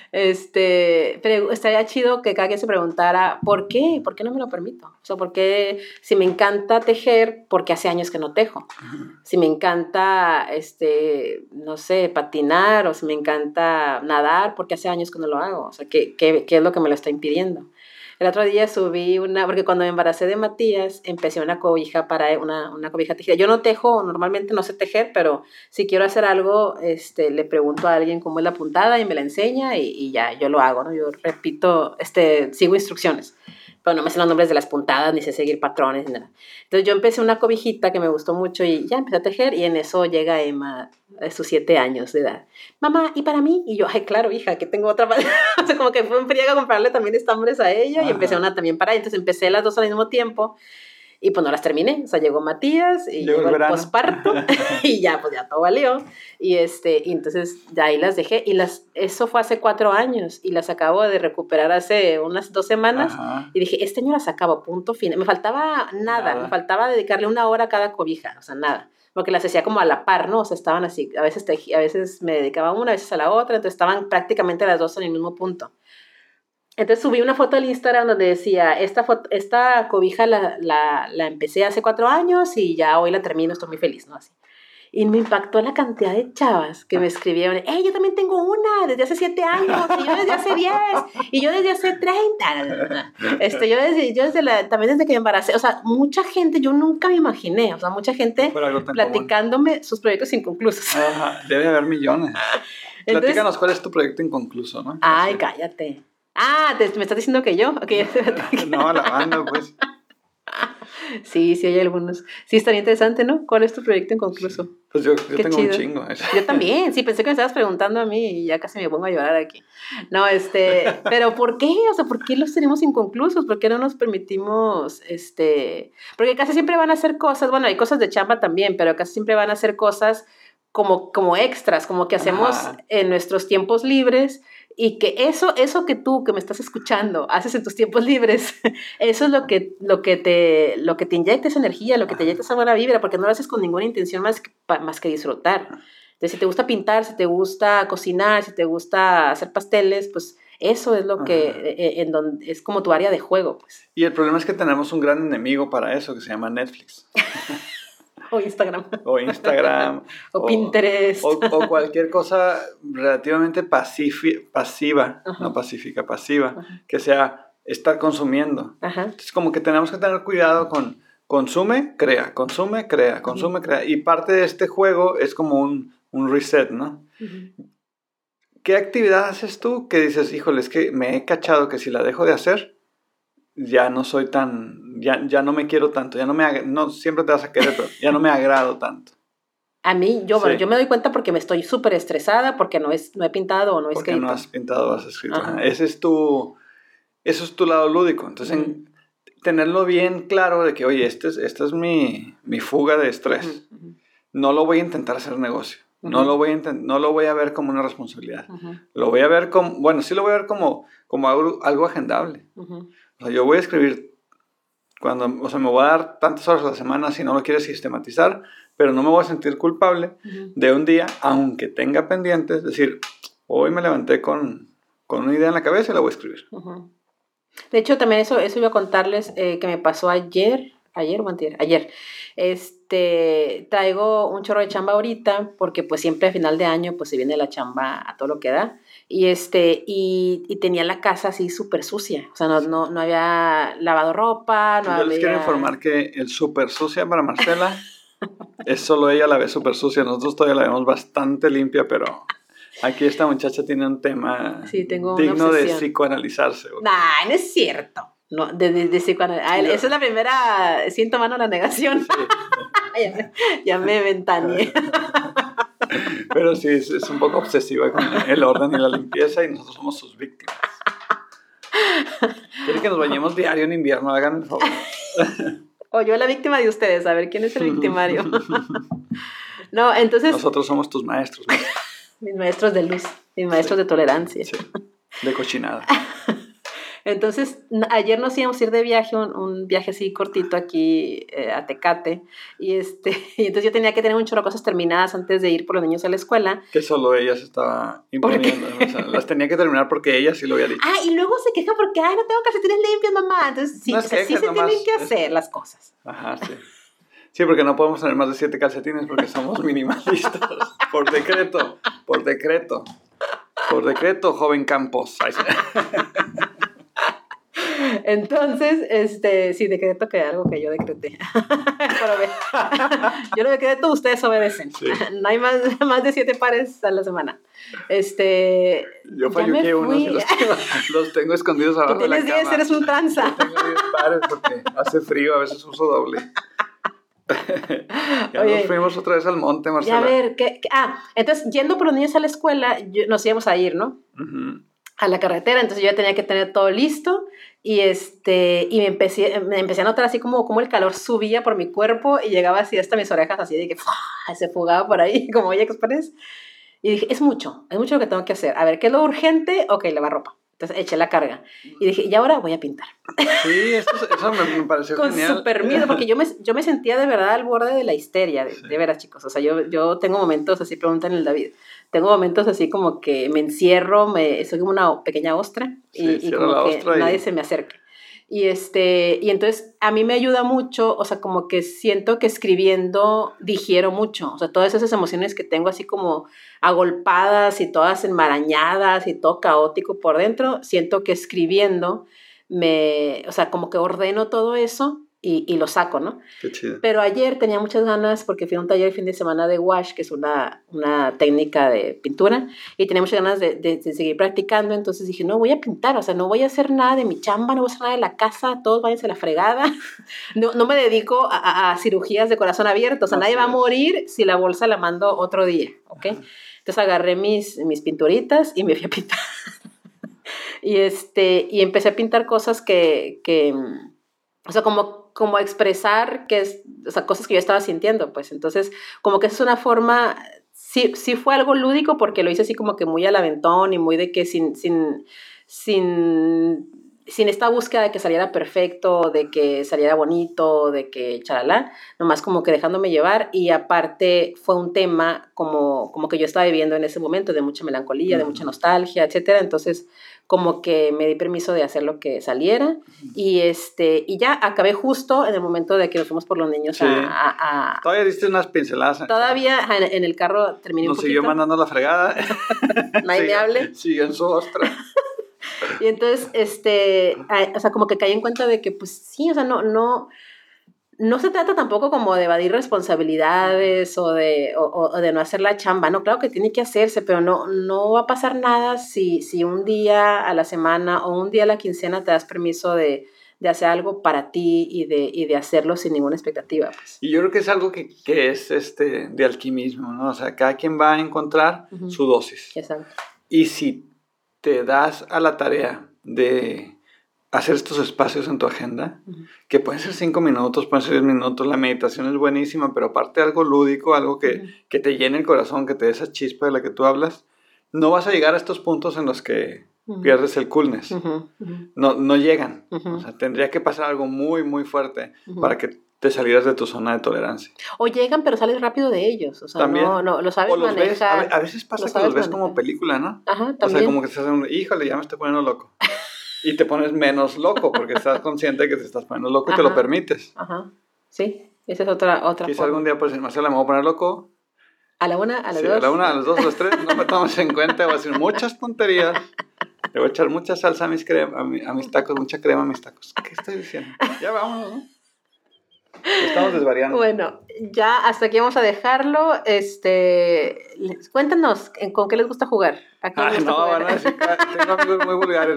Pero estaría chido que cada quien se preguntara, ¿por qué? ¿Por qué no me lo permito? O sea, ¿por qué si me encanta tejer, porque hace años que no tejo? Si me encanta, no sé, patinar, o si me encanta nadar, porque hace años que no lo hago. O sea, ¿qué es lo que me lo está impidiendo? El otro día subí porque cuando me embaracé de Matías, empecé una cobija una cobija tejida. Yo no tejo, normalmente no sé tejer, pero si quiero hacer algo, le pregunto a alguien cómo es la puntada y me la enseña y ya, yo lo hago, ¿no? Yo repito, sigo instrucciones, pero no me sé los nombres de las puntadas, ni sé seguir patrones, ni nada. Entonces yo empecé una cobijita que me gustó mucho y ya empecé a tejer y en eso llega Emma a sus 7 años de edad. Mamá, ¿y para mí? Y yo, ay, claro, hija, que tengo otra. O sea, como que fue un friega comprarle también estambres a ella. Ajá. Y empecé una también para ella. Entonces empecé las dos al mismo tiempo y pues no las terminé. O sea, llegó Matías y llegó el posparto y ya, pues ya todo valió. Y entonces ya ahí las dejé y eso fue hace 4 años y las acabo de recuperar hace unas 2 semanas. Ajá. Y dije, este año las acabo, punto final. Me faltaba nada, me faltaba dedicarle 1 hora a cada cobija, o sea, nada. Porque las hacía como a la par, ¿no? O sea, estaban así, a veces me dedicaba a una, a veces a la otra, entonces estaban prácticamente las dos en el mismo punto. Entonces subí una foto al Instagram donde decía, esta cobija la empecé hace 4 años y ya hoy la termino, estoy muy feliz, ¿no? Así. Y me impactó la cantidad de chavas que me escribieron, yo también tengo una, desde hace 7 años, y yo desde hace 10, y yo desde hace 30. También desde que me embaracé, o sea, mucha gente, yo nunca me imaginé, o sea, mucha gente platicándome común. Sus proyectos inconclusos. Ajá, debe haber millones. Entonces, platícanos cuál es tu proyecto inconcluso, ¿no? Ay, así. Cállate. ¿Me estás diciendo que yo? Okay. No, la banda, pues. Sí, hay algunos. Sí, estaría interesante, ¿no? ¿Cuál es tu proyecto inconcluso? Sí. Pues yo tengo chido. Un chingo. Yo también, sí, pensé que me estabas preguntando a mí y ya casi me pongo a llorar aquí. No, pero ¿por qué? O sea, ¿por qué los tenemos inconclusos? ¿Por qué no nos permitimos, Porque casi siempre van a hacer cosas, bueno, hay cosas de chamba también, pero casi siempre van a hacer cosas como extras, como que hacemos en nuestros tiempos libres. Y que eso que tú, que me estás escuchando, haces en tus tiempos libres, eso es lo que te inyecta esa energía, lo que te inyecta esa buena vibra, porque no lo haces con ninguna intención más que disfrutar. Entonces, si te gusta pintar, si te gusta cocinar, si te gusta hacer pasteles, pues eso es lo que, en donde es como tu área de juego. Pues. Y el problema es que tenemos un gran enemigo para eso, que se llama Netflix. O Instagram. O Pinterest. O cualquier cosa relativamente pasiva, no pacífica, pasiva, que sea estar consumiendo. Ajá. Entonces, como que tenemos que tener cuidado con consume, crea. Y parte de este juego es como un reset, ¿no? Uh-huh. ¿Qué actividad haces tú que dices, híjole, es que me he cachado que si la dejo de hacer, ya no soy ya no me quiero tanto, no siempre te vas a querer, pero ya no me agrado tanto? A mí, yo me doy cuenta porque me estoy súper estresada, porque no he pintado o no he escrito. Porque no has pintado o has escrito. Eso es tu lado lúdico. Entonces, tenerlo bien claro de que, oye, esta es mi fuga de estrés. Uh-huh. No lo voy a intentar hacer negocio. Uh-huh. No lo voy a ver como una responsabilidad. Uh-huh. Lo voy a ver sí lo voy a ver como algo agendable. Uh-huh. O sea, yo voy a escribir me voy a dar tantas horas a la semana si no lo quieres sistematizar, pero no me voy a sentir culpable de un día, aunque tenga pendientes, es decir, hoy me levanté con una idea en la cabeza y la voy a escribir. Uh-huh. De hecho, también eso iba a contarles que me pasó ayer o antier, ayer. Traigo un chorro de chamba ahorita, porque pues siempre a final de año pues se viene la chamba a todo lo que da. Y tenía la casa así súper sucia, o sea, no había lavado ropa, Yo les quiero informar que el súper sucia para Marcela es solo ella la ve súper sucia, nosotros todavía la vemos bastante limpia, pero aquí esta muchacha tiene un tema digno de psicoanalizarse. Nah, no es cierto. No, de psicoanalizar. Esa es la primera, siento mano la negación. Sí. ya me ventaneé. Pero sí, es un poco obsesiva con el orden y la limpieza y nosotros somos sus víctimas. Quiere que nos bañemos diario en invierno, hagan el favor. O yo la víctima de ustedes, a ver quién es el victimario. No, entonces... Nosotros somos tus maestros. Mis maestros de luz, mis maestros de tolerancia. Sí, de cochinada. Entonces, ayer nos íbamos a ir de viaje, un viaje así cortito aquí a Tecate, y y entonces yo tenía que tener un chorro de cosas terminadas antes de ir por los niños a la escuela. Que solo ella se estaba imponiendo, o sea, las tenía que terminar porque ella sí lo había dicho. Y luego se queja porque, no tengo calcetines limpios, mamá. Entonces, sí, No o sea, sí se tienen que hacer las cosas. Ajá, sí. Sí, porque no podemos tener más de 7 calcetines porque somos minimalistas. Por decreto, joven Campos. Ay, sí. Entonces, sí, decreto que algo que yo decreté. Yo lo decreto, ustedes obedecen. Sí. No hay más de 7 pares a la semana. Yo falluqué unos y los tengo escondidos abajo de la cama. Tú tienes 10, eres un tranza. Yo tengo 10 pares porque hace frío, a veces uso doble. Nos fuimos otra vez al monte, Marcela. A ver, entonces, yendo por los niños a la escuela, nos íbamos a ir, ¿no? Uh-huh. A la carretera, entonces yo ya tenía que tener todo listo y me empecé a notar así como el calor subía por mi cuerpo y llegaba así hasta mis orejas, así de que se fugaba por ahí, como Oye Express. Y dije, es mucho lo que tengo que hacer. A ver, ¿qué es lo urgente? Ok, lavar ropa. Entonces eché la carga. Y dije, y ahora voy a pintar. Sí, eso me pareció genial. Con súper miedo, porque yo me sentía de verdad al borde de la histeria, de veras, chicos. O sea, yo tengo momentos así, preguntan el David, tengo momentos así como que me encierro, soy como una pequeña ostra, y como que nadie se me acerque. Y entonces a mí me ayuda mucho, o sea, como que siento que escribiendo digiero mucho, o sea, todas esas emociones que tengo así como agolpadas y todas enmarañadas y todo caótico por dentro, siento que escribiendo o sea, como que ordeno todo eso y lo saco, ¿no? Qué chido. Pero ayer tenía muchas ganas porque fui a un taller el fin de semana de wash, que es una técnica de pintura, y tenía muchas ganas de seguir practicando, entonces dije, no, voy a pintar, o sea, no voy a hacer nada de mi chamba, no voy a hacer nada de la casa, todos váyanse a la fregada, no me dedico a cirugías de corazón abierto, o sea, nadie va a morir si la bolsa la mando otro día, ¿ok? Ajá. Entonces agarré mis pinturitas y me fui a pintar. Y empecé a pintar cosas que o sea, como expresar o sea, cosas que yo estaba sintiendo, pues. Entonces, como que es una forma, sí fue algo lúdico porque lo hice así como que muy al aventón y muy de que sin esta búsqueda de que saliera perfecto, de que saliera bonito, de que charalá, nomás como que dejándome llevar, y aparte fue un tema como que yo estaba viviendo en ese momento de mucha melancolía, de mucha nostalgia, etcétera. Entonces como que me di permiso de hacer lo que saliera, y ya acabé justo en el momento de que nos fuimos por los niños. Sí. Todavía diste unas pinceladas. Todavía en el carro terminé un poquito. Nos siguió mandando la fregada. Nadie me hable. Sigue en su ostra. Y entonces, o sea, como que caí en cuenta de que, pues sí, o sea, no se trata tampoco como de evadir responsabilidades o de no hacer la chamba, no, claro que tiene que hacerse, pero no va a pasar nada si un día a la semana o un día a la quincena te das permiso de hacer algo para ti y de hacerlo sin ninguna expectativa, pues. Y yo creo que es algo que es de alquimismo, ¿no? O sea, cada quien va a encontrar su dosis. Exacto. Y si te das a la tarea de hacer estos espacios en tu agenda, que pueden ser 5 minutos, pueden ser 10 minutos, la meditación es buenísima, pero aparte algo lúdico, algo que te llene el corazón, que te dé esa chispa de la que tú hablas, no vas a llegar a estos puntos en los que pierdes el coolness. No llegan. O sea, tendría que pasar algo muy, muy fuerte para que te salieras de tu zona de tolerancia. O llegan, pero sales rápido de ellos. O sea, ¿también? No lo sabes manejar. A veces pasa que los ves como película, ¿no? Ajá, también. O sea, como que estás haciendo, híjole, ya me estoy poniendo loco. Y te pones menos loco porque estás consciente de que te estás poniendo loco y te lo permites. Ajá, sí, esa es otra Quizá forma. Algún día puedes decir, Marcela, me voy a poner loco. A la 1, a la 2. A la 1, a las 2, a las 3, no me tomes en cuenta, voy a decir muchas tonterías. Le voy a echar mucha salsa a mis tacos, mucha crema a mis tacos. ¿Qué estoy diciendo? Ya vámonos, ¿no? Estamos desvariando. Bueno, ya hasta aquí vamos a dejarlo. Cuéntanos, ¿con qué les gusta jugar? Van a decir, tengo amigos muy vulgares,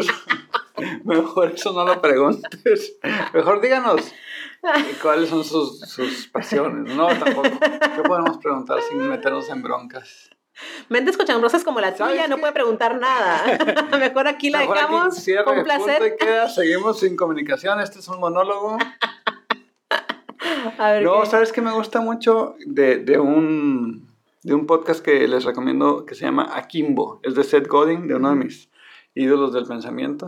mejor eso no lo preguntes. Mejor díganos cuáles son sus pasiones. No, tampoco. ¿Qué podemos preguntar sin meternos en broncas? Mentes cochambrosas como la tuya no puede preguntar nada. Mejor aquí la dejamos. Con placer. Seguimos sin comunicación. Este es un monólogo. A ver, ¿sabes qué me gusta mucho de un podcast que les recomiendo que se llama Akimbo? Es de Seth Godin, de uno de mis ídolos del pensamiento.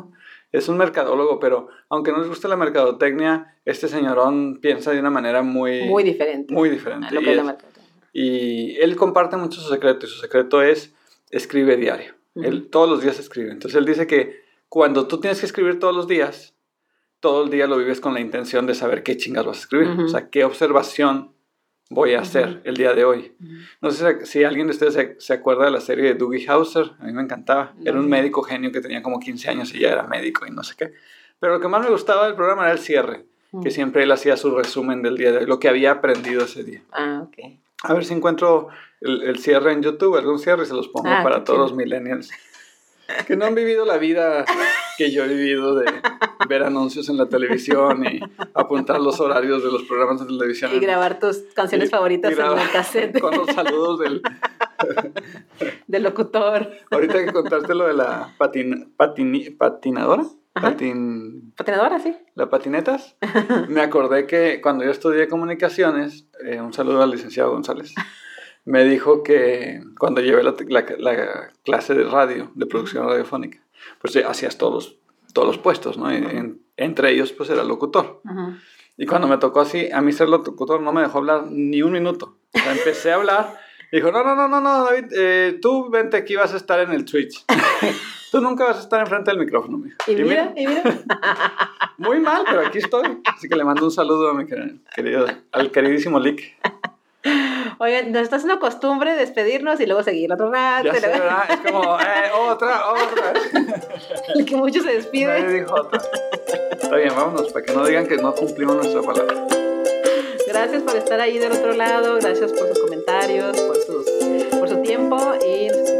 Es un mercadólogo, pero aunque no les guste la mercadotecnia, este señorón piensa de una manera muy diferente. Muy diferente. A lo que es la mercadotecnia. Y él comparte mucho su secreto, y su secreto es escribe diario. Él todos los días escribe. Entonces él dice que cuando tú tienes que escribir todos los días, todo el día lo vives con la intención de saber qué chingas vas a escribir. O sea, qué observación voy a hacer el día de hoy. No sé si alguien de ustedes se acuerda de la serie de Doogie Howser. A mí me encantaba. Era un médico genio que tenía como 15 años y ya era médico y no sé qué. Pero lo que más me gustaba del programa era el cierre, que siempre él hacía su resumen del día de hoy, lo que había aprendido ese día. Ah, ok. A ver si encuentro el cierre en YouTube, algún cierre, y se los pongo para todos los millennials que no han vivido la vida que yo he vivido de ver anuncios en la televisión y apuntar los horarios de los programas de televisión. Y grabar tus canciones favoritas en el cassette. Con los saludos del locutor. Ahorita que contaste lo de la patinadora. Patinadora, sí. ¿La patinetas? Me acordé que cuando yo estudié comunicaciones, un saludo al licenciado González, me dijo que cuando llevé la clase de radio, de producción radiofónica, pues hacías todos los puestos, ¿no? Entre ellos, pues era locutor. Y cuando me tocó así, a mí ser locutor no me dejó hablar ni un minuto. O sea, empecé a hablar, dijo, no, David, tú vente aquí, vas a estar en el Twitch. Tú nunca vas a estar enfrente del micrófono, mijo. Y mira. Muy mal, pero aquí estoy. Así que le mando un saludo a al queridísimo Lick. Oigan, nos está haciendo costumbre despedirnos y luego seguir otro rato. Ya sé, ¿verdad? Es como, otra. El que mucho se despide. Nadie dijo otra. Está bien, vámonos, para que no digan que no cumplimos nuestra palabra. Gracias por estar ahí del otro lado, gracias por sus comentarios, por su tiempo y